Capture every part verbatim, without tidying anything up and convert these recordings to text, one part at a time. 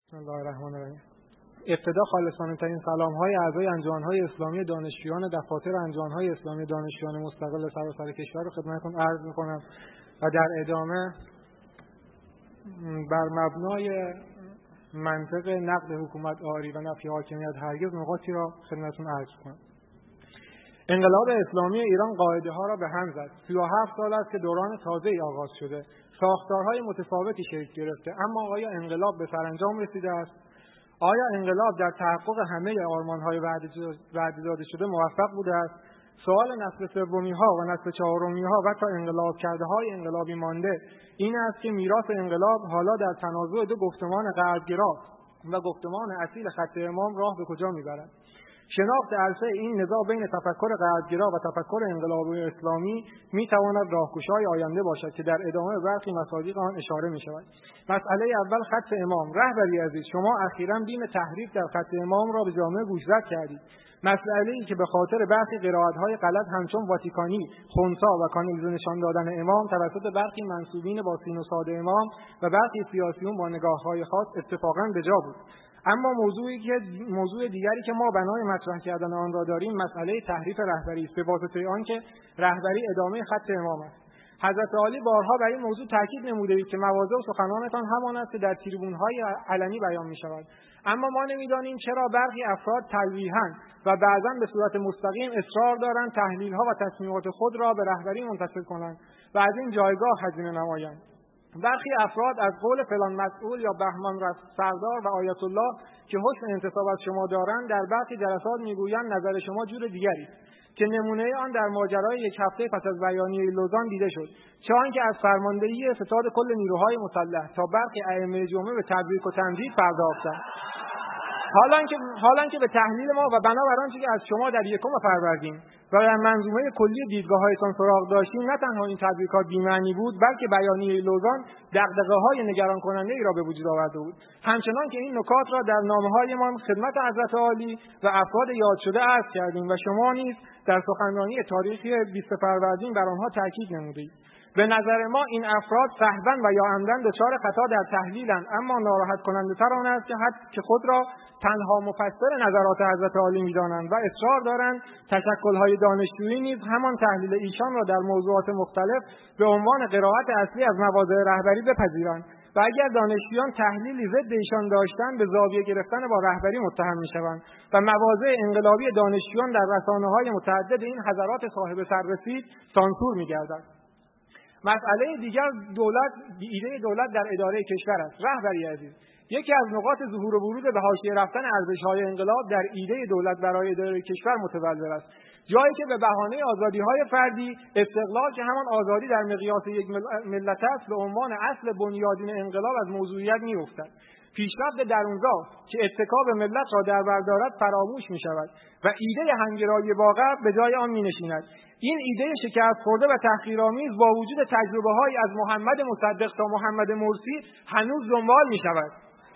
بسم الله الرحمن الرحیم. ابتدا خالصانه ترین سلام های اعضای انجمن‌های اسلامی دانشجویان دفاتر انجمن‌های اسلامی دانشجویان مستقل سراسر کشور رو خدمتتون عرض می‌کنم و در ادامه بر مبنای منطق نقد حکومت آری و نفی حاکمیت هرگز نقاطی را خدمتتون عرض کنم. انقلاب اسلامی ایران قاعده ها را به هم زد. سی و هفت سال است که دوران تازه‌ای آغاز شده. ساختارهای متفاوتی شکل گرفته، اما آیا انقلاب به سرانجام رسیده است؟ آیا انقلاب در تحقق همه آرمان‌های وعده داده شده موفق بوده است؟ سوال نسل سومی‌ها و نسل چهارمی‌ها و تا انقلاب کرده‌های انقلابی مانده این است که میراث انقلاب حالا در تنازع دو گفتمان غربگرا و گفتمان اصیل خط امام راه به کجا می‌برد؟ شناخت عرصه این نزاع بین تفکر غربگرا و تفکر انقلابی اسلامی می‌تواند راهگشای آینده باشد که در ادامه برخی مصادیق آن اشاره می‌شود. مسئله اول خط امام. رهبری عزیز، شما اخیراً بیم تحریف در خط امام را به جامعه گوشزد کردید. مسئله‌ای که به خاطر برخی قرائت‌های غلط همچون واتیکانی، خنثی و کانیزه نشان دادن امام توسط برخی منسوبین با سین و صاد امام و برخی سیاسیون با نگاه‌های خاص اتفاقاً به جا بود. اما موضوعی که موضوع دیگری که ما بنای مطرح کردن آن را داریم مسئله تحریف رهبری است، به واسطه آنکه رهبری ادامه خط امام است. حضرت عالی بارها بر این موضوع تاکید نموده‌اید که مواضع و سخنانتان همان است که در تریبون‌های علنی بیان می‌شود. اما ما نمی‌دانیم چرا برخی افراد تلویحاً و بعضاً به صورت مستقیم اصرار دارند تحلیل‌ها و تصمیمات خود را به رهبری منتسب کنند و از این جایگاه هزینه نمایند. برخی افراد از قول فلان مسئول یا بهمان سردار و آیت الله که حسن انتصاب از شما دارند در برخی جلسات میگویند نظر شما جور دیگری که نمونه آن در ماجرای یک هفته پس از بیانیه لوزان دیده شد، چه آنکه از فرماندهی فتاد کل نیروهای مسلح تا برخی ائمه جمعه به تبریک و تمجید پرداختند. حالان که حالان که به تحلیل ما و بنابر آنچه که از شما در یکم فروردین و در منظومه کلی دیدگاه‌هایتان سراغ داشتیم، نه تنها این تبریکات بی‌معنی بود، بلکه بیانیه لوزان دغدغه‌های نگران کننده ای را به وجود آورده بود. همچنان که این نکات را در نامه‌هایمان خدمت حضرت عالی و افراد یاد شده عرض کردیم و شما نیز در سخنرانی تاریخی بیست فروردین بر آنها تاکید نمودید. به نظر ما این افراد سهواً و یا عمداً دچار خطا در تحلیلند، اما ناراحت کننده تر آن است که حد که خود را تنها مفسر نظرات حضرت عالی می‌دانند و اصرار دارند تشکل‌های دانشجویی نیز همان تحلیل ایشان را در موضوعات مختلف به عنوان قرائت اصلی از مواضع رهبری بپذیرند و اگر دانشجویان تحلیلی ضد ایشان داشتند به زاویه گرفتن با رهبری متهم می‌شوند و مواضع انقلابی دانشجویان در رسانه‌های متعدد این حضرات صاحب سررسید سانسور می‌گردد. مسئله دیگر دولت ایده دولت در اداره کشور است. رهبری عزیز، یکی از نقاط ظهور و ورود به حاشیه رفتن ارزش‌های انقلاب در ایده دولت برای اداره کشور متولد است، جایی که به بهانه آزادی‌های فردی، استقلال که همان آزادی در مقیاس یک ملت است، به عنوان اصل بنیادین انقلاب از موضوعیت می‌افتد. پیشرفت درونزا که اتکا به ملت را در بر دارد فراموش می‌شود و ایده همگرایی با غرب به جای آن می‌نشیند. این ایده شکست خورده و تحقیرآمیز با وجود تجربه‌هایی از محمد مصدق تا محمد مرسی هنوز دنبال می‌شود.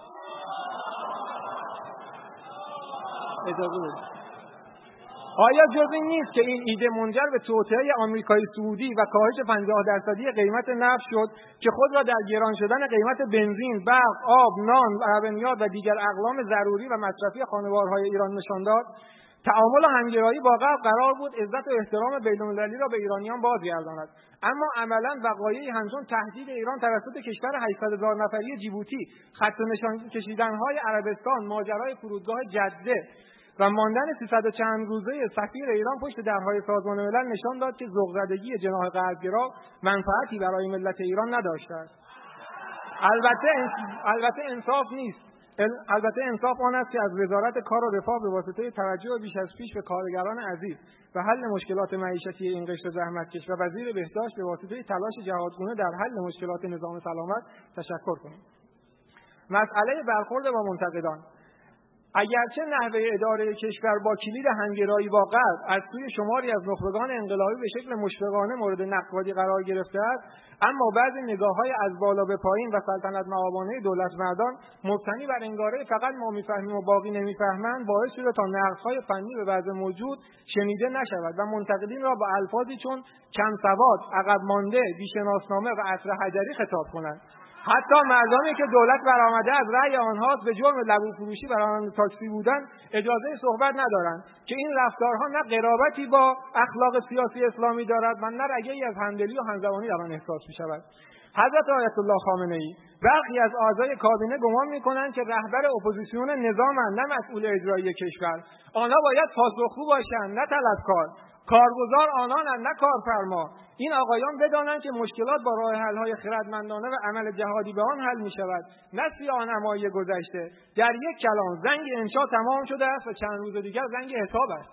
اجازه بدید. آیا جز این نیست که این ایده منجر به توطئه آمریکای سعودی و کاهش پنجاه درصدی قیمت نفت شد که خود را در گران شدن قیمت بنزین، برق، آب، نان، لبنیات و دیگر اقلام ضروری و مصرفی خانوارهای ایران نشان داد؟ تعامل و همگرایی با غرب قرار بود عزت و احترام بین‌المللی را به ایرانیان بازگرداند، اما عملاً وقایعی همچون تهدید ایران توسط کشور هشتصد هزار نفری جیبوتی، خط نشان کشیدن‌های عربستان، ماجرای فرودگاه جده و ماندن سیصد و چند روزه سفیر ایران پشت درهای سازمان ملل نشان داد که ذوق‌زدگی جناح غربگرا منفعتی برای ملت ایران نداشته است. البته البته انصاف نیست. البته انصاف آن است که از وزارت کار و رفاه به واسطه توجه بیش از پیش به کارگران عزیز و حل مشکلات معیشتی این قشر زحمتکش و وزیر بهداشت به واسطه تلاش جهادگونه در حل مشکلات نظام سلامت تشکر کنیم. مسئله برخورد با منتقدان. اگرچه نحوه اداره کشور با کلید همگرایی با غرب از سوی شماری از نخبگان انقلابی به شکل مشفقانه مورد نقدی قرار گرفته است، اما بعضی نگاه‌های از بالا به پایین و سلطنت مآبانه دولت مردان مبتنی بر انگاره فقط ما می‌فهمیم و باقی نمی‌فهمند باعث شده تا نقدهای فنی به وضع موجود شنیده نشود و منتقدین را با الفاظی چون کم سواد، عقب مانده، بی‌شناسنامه و عصر حجری خطاب کنند. حتی مردمی که دولت برآمده از رأی آنهاست به جرم لبو فروشی و راننده تاکسی بودن اجازه صحبت ندارند که این رفتارها نه قرابتی با اخلاق سیاسی اسلامی دارد و نه رگه‌ای از همدلی و همزبانی در آن احساس می‌شود. حضرت آیت الله خامنه‌ای برخی از اعضای کابینه گمان می‌کنند که رهبر اپوزیسیون نظامند نه مسئول اجرایی کشور. آنها باید پاسخگو باشند نه طلبکار. کارگزار آنانند نه کارفرما. این آقایان بدانند که مشکلات با راه حل‌های خردمندانه و عمل جهادی به آن حل می‌شود، نه سیاه‌نمایی گذشته. در یک کلام زنگ انشا تمام شده است و چند روز دیگر زنگ حساب است.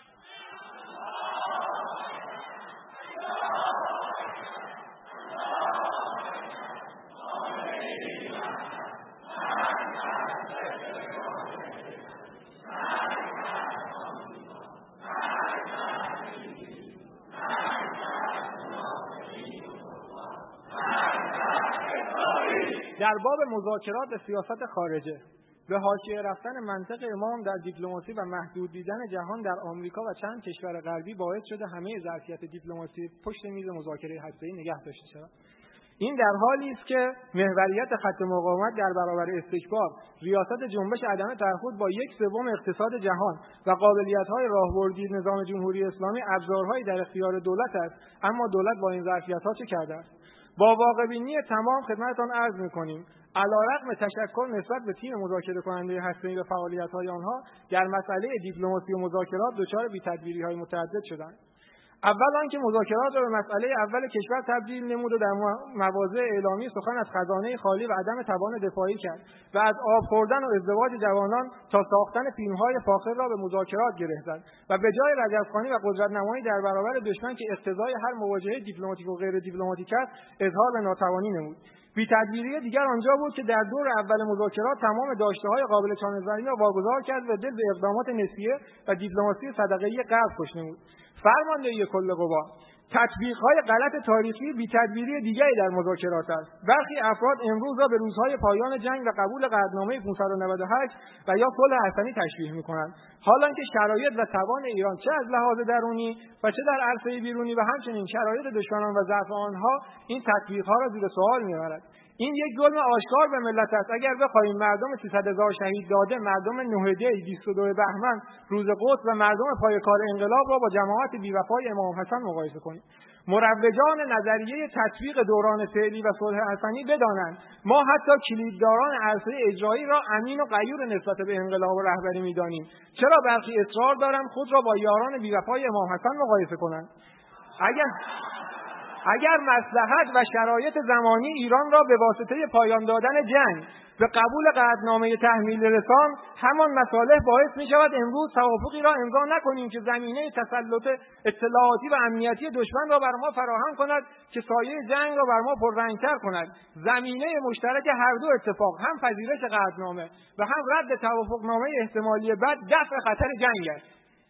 در باب مذاکرات و سیاست خارجه، به حاشیه رفتن منطق امام در دیپلماسی و محدود دیدن جهان در آمریکا و چند کشور غربی باعث شده همه ظرفیت دیپلماسی پشت میز مذاکره هسته‌ای نگه داشته شود. این در حالی است که محوریت خط مقاومت در برابر استکبار، ریاست جنبش عدم تعهد با یک سوم اقتصاد جهان و قابلیت‌های راهبردی نظام جمهوری اسلامی ابزارهایی در اختیار دولت است، اما دولت با این ظرفیت‌ها چه کرده است؟ با واقع‌بینی تمام خدمتتان عرض می‌کنیم علیرغم تشکر نسبت به تیم مذاکره کننده هسته‌ای و فعالیت‌های آنها در مسئله دیپلماسی و مذاکرات دچار بی‌تدبیری‌های متعدد شدند. اول آنکه مذاکرات را به مسئله اول کشور تبدیل نمود و در مواضع اعلامی سخن از خزانه خالی و عدم توان دفاعی کرد و از آب خوردن و ازدواج جوانان تا ساختن فیلم‌های فاخر را به مذاکرات گره زد و به جای رجبخوانی و قدرت‌نمایی در برابر دشمن که اقتضای هر مواجهه دیپلماتیک و غیر دیپلماتیک است اظهار به ناتوانی نمود. بی‌تدبیری دیگر آنجا بود که در دور اول مذاکرات تمام داشته‌های قابل چانه‌زنی را واگذار کرد و دل به اقدامات نسبیه و دیپلماسی صدقه‌ای غرب خوش نمود. فرماندهی کل قوا، تطبیق‌های غلط تاریخی بی‌تدبیری دیگری در مذاکرات است. برخی افراد امروز را به روزهای پایان جنگ و قبول قطعنامه پانصد و نود و هشت و یا صلح حسنی تشبیه می‌کنند، حالانکه شرایط و توان ایران چه از لحاظ درونی و چه در عرصه بیرونی و همچنین شرایط دشمنان و ضعف آنها این تطبیق‌ها را زیر سوال می‌برد. این یک ظلم آشکار به ملت است. اگر بخواهیم مردم سیصد هزار شهید داده، مردم نه دی بیست و دو بهمن روز قدس و مردم پایه‌کار انقلاب را با جماعت بی‌وفای امام حسن مقایسه کنیم، مروجان نظریه تطبیق دوران فعلی و صلح حسنی بدانند ما حتی کلیدداران عرصه اجرایی را امین و غیور نسبت به انقلاب و رهبری می‌دانیم. چرا برخی اصرار دارند خود را با یاران بی‌وفای امام حسن مقایسه کنند؟ اگر اگر مصلحت و شرایط زمانی ایران را به واسطه پایان دادن جنگ به قبول قطعنامه تحمیل رسان همان مصالح باعث می شود امروز توافقی را امضا نکنیم که زمینه تسلط اطلاعاتی و امنیتی دشمن را بر ما فراهم کند که سایه جنگ را بر ما پررنگتر کند. زمینه مشترک هر دو اتفاق، هم پذیرش قطعنامه و هم رد توافقنامه احتمالی بعد، دفع خطر جنگ است.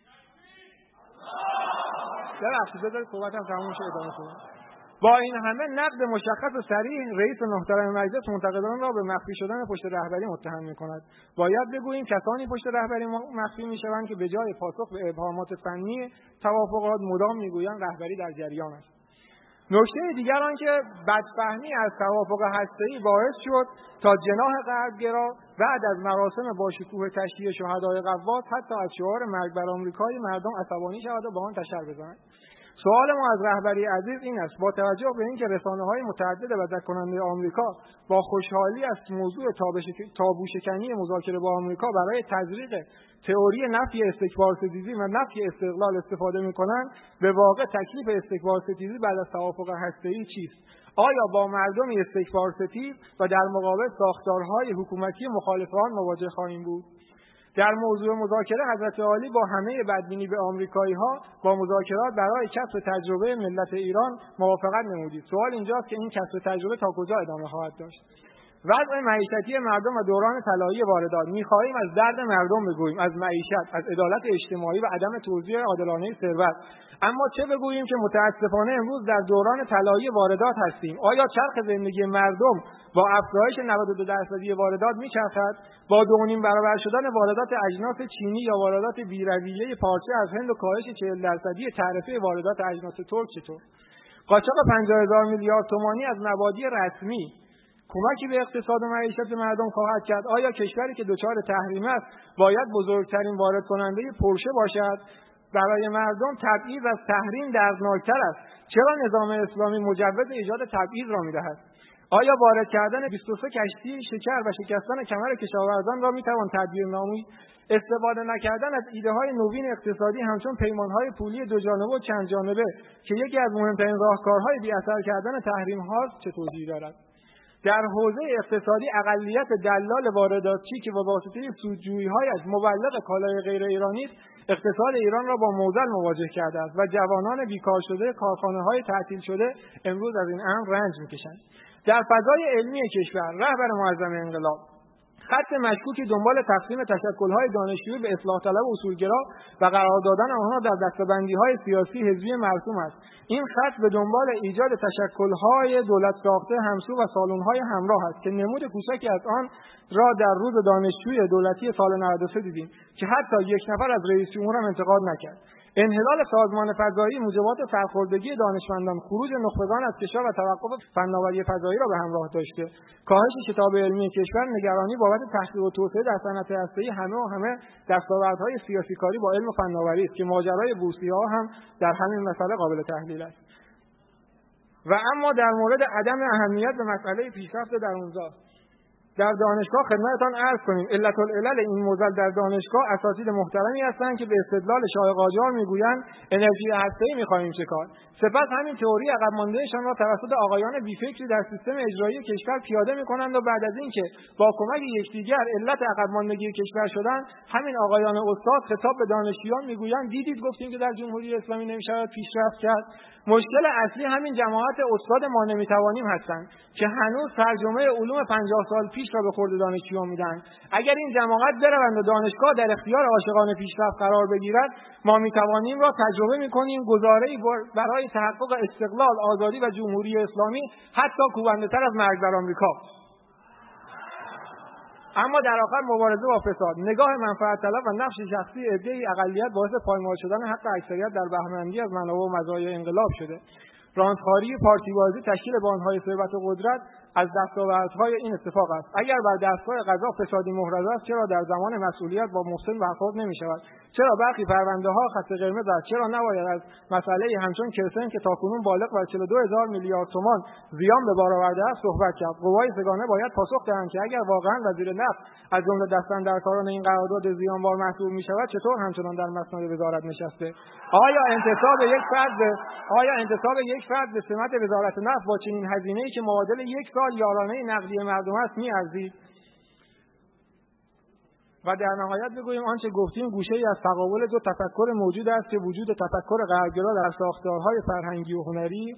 ببخشید بذارید صحبتم تموم شه ادامه کنم. با این همه نقد مشخص و صریح رئیس محترم مجلس منتقدان را به مخفی شدن پشت رهبری متهم می‌کند. باید بگوییم کسانی پشت رهبری مخفی می‌شوند که به جای پاسخ به ابهامات فنی توافقات مدام می‌گویند رهبری در جریان است. نکته دیگر آن که بدفهمی از توافق هسته‌ای باعث شد تا جناح غربگرا بعد از مراسم باشکوه تشییع شهدای قواس حتی از شعار مرگ بر آمریکای مردم عصبانی شود و با آن تشر بزنند. سوال ما از رهبری عزیز این است: با توجه به اینکه رسانه‌های متعدد وضع کننده آمریکا با خوشحالی از موضوع تابوشکنی مذاکره با آمریکا برای تزریق تئوری نفی استکبارستیزی و نفی استقلال استفاده می‌کنند، به واقع تکلیف استکبارستیزی بعد از توافق هسته‌ای چیست؟ آیا با مردمی استکبارستیز و در مقابل ساختارهای حکومتی مخالف آن مواجه خواهیم بود؟ در موضوع مذاکره حضرت عالی با همه بدبینی به آمریکایی‌ها با مذاکرات برای کسب تجربه ملت ایران موافقت نمودید. سوال اینجاست که این کسب تجربه تا کجا ادامه خواهد داشت؟ وضع معیشتی مردم و دوران طلایی واردات. می‌خواهیم از درد مردم بگوییم، از معیشت، از عدالت اجتماعی و عدم توزیع عادلانه ثروت. اما چه بگوییم که متاسفانه امروز در دوران طلایی واردات هستیم؟ آیا چرخ زندگی مردم با افزایش نود و دو درصدی واردات میچرخد؟ با دو و نیم برابر شدن واردات اجناس چینی یا واردات بی‌رویه پارچه از هند و کاهش چهل درصدی تعرفه واردات اجناس ترک چطور؟ قاچاق پنجاه هزار میلیارد تومانی از مبادی رسمی، کمکی به اقتصاد و معیشت مردم خواهد کرد؟ آیا کشوری که دچار تحریم است باید بزرگترین وارد کننده پرشه باشد؟ برای مردم تبعیض از تحریم دردناکتر است. چرا نظام اسلامی مجوز ایجاد تبعیض را می‌دهد؟ آیا وارد کردن بیست و سه کشتی شکر و شکستن کمر کشاورزان را می‌توان تدبیر نامید؟ استفاده نکردن از ایده‌های نوین اقتصادی همچون پیمان‌های پولی دو جانبه و چند جانبه که یکی از مهمترین راهکارهای بی‌اثر کردن تحریم‌هاست چه توجیهی دارد؟ در حوزه اقتصادی اقلیت دلال وارداتچی که با واسطه سودجویی‌هایش مبلغ کالای غیر ایرانی است، اقتصاد ایران را با معضل مواجه کرده است و جوانان بیکار شده، کارخانه‌های تعطیل شده امروز از این امر رنج می‌کشند. در فضای علمی کشور، رهبر معظم انقلاب خط مشکوکی دنبال تقسیم تشکل‌های دانشجویی به اصلاح طلب و اصولگرا و قرار دادن آنها در دسته‌بندی‌های سیاسی حزبی مرسوم است. این خط به دنبال ایجاد تشکل‌های دولت ساخته همسو و سالن‌های همراه است که نمود کوچکی از آن را در روز دانشجوی دولتی سال نود و سه دیدیم که حتی یک نفر از رئیس جمهور هم انتقاد نکرد. انحلال سازمان فضایی موجبات سرخوردگی دانشمندان، خروج نخبگان از کشور و توقف فناوری فضایی را به همراه داشته. کاهش شتاب علمی کشور، نگرانی بابت تحقیق و توسعه در صنعت هسته‌ای همه و همه دستاوردهای سیاسی کاری با علم و فناوری است که ماجرای بورسیه‌ها هم در همین مسئله قابل تحلیل است. و اما در مورد عدم اهمیت به مسئله پیشرفت درونزا در دانشگاه خدمتتان عرض کنیم علت العلل این معضل در دانشگاه اساتید محترمی هستند که به استدلال شاه قاجار میگویند انرژی هسته‌ای می‌خواهیم چکار. سپس همین تئوری عقب ماندهشان را توسط آقایان بیفکری در سیستم اجرایی کشور پیاده می‌کنند و بعد از اینکه با کمک یکدیگر علت عقب ماندگی کشور شدند، همین آقایان استاد خطاب به دانشجویان میگویند دیدید گفتیم که در جمهوری اسلامی نمی‌شود پیشرفت کرد. مشکل اصلی همین جماعت استاد ما نمیتوانیم هستند که هنوز ترجمه علوم پنجاه سال پیش را به خورد دانشجویان میدن. اگر این جماعت بروند و دانشگاه در اختیار عاشقان پیشرفت قرار بگیرد، ما میتوانیم را تجربه میکنیم گزاره‌ای برای تحقق استقلال، آزادی و جمهوری اسلامی حتی کوبنده‌تر از مرگ بر آمریکا. اما در آخر مبارزه با فساد، نگاه منفعت طلب و نقش شخصی عده‌ای اقلیت باعث پایمال شدن حق اکثریت در بهره‌مندی از منابع و مزایای انقلاب شده. رانتخواری، پارتیبازی، تشکیل باندهای ثروت و قدرت از دستاوردهای این اتفاق است. اگر بر دستگاه قضا فسادی محرز است، چرا در زمان مسئولیت با محسن برخورد نمی‌شود؟ چرا برخی پرونده‌ها خط قرمز است؟ چرا نباید از مسئله همچون کرسن که تاکنون بالغ بر چهل و دو هزار میلیارد تومان زیان به بار آورده است صحبت کرد؟ قوای سگانه باید پاسخ دهند که اگر واقعا وزیر نفت از جمله دستاندرکاران این قرارداد زیانبار محسوب می‌شود، چطور همچنان در مسند وزارت نشسته؟ آیا انتصاب یک فرد به آیا انتصاب یک فرد به سمت وزارت نفت با چنین هزینه‌ای که معادل یک سال یارانه نقدی مردم است می‌ارزید؟ و در نهایت بگوییم آنچه گفتیم گوشه‌ای از تقابل دو تفکر موجود است که وجود تفکر غربگرا در ساختارهای فرهنگی و هنری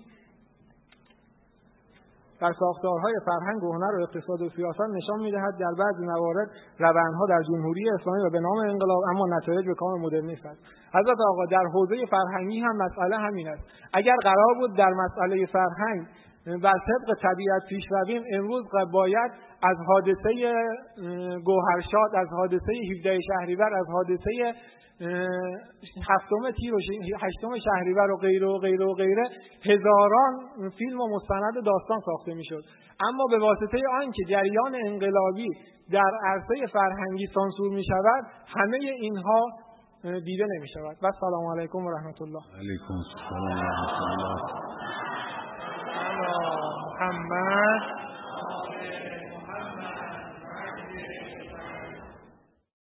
در ساختارهای فرهنگ و هنر و اقتصاد و سیاست نشان می‌دهد در بعضی موارد روندها در جمهوری اسلامی و به نام انقلاب اما نتایج به کام مدرنیسم است. حضرت آقا در حوزه فرهنگی هم مسئله همین است. اگر قرار بود در مسئله فرهنگ بر طبق طبیعت پیش رویم، امروز باید از حادثه گوهرشاد، از حادثه هفده شهریور، از حادثه هفتم تیر و هشتم شهریور و غیره و غیره و غیره هزاران فیلم و مستند داستان ساخته میشد. اما به واسطه آنکه جریان انقلابی در عرصه فرهنگی سانسور می شود، همه اینها دیده نمی شود. و سلام علیکم و رحمت الله. علیکم السلام و رحمت الله. محمد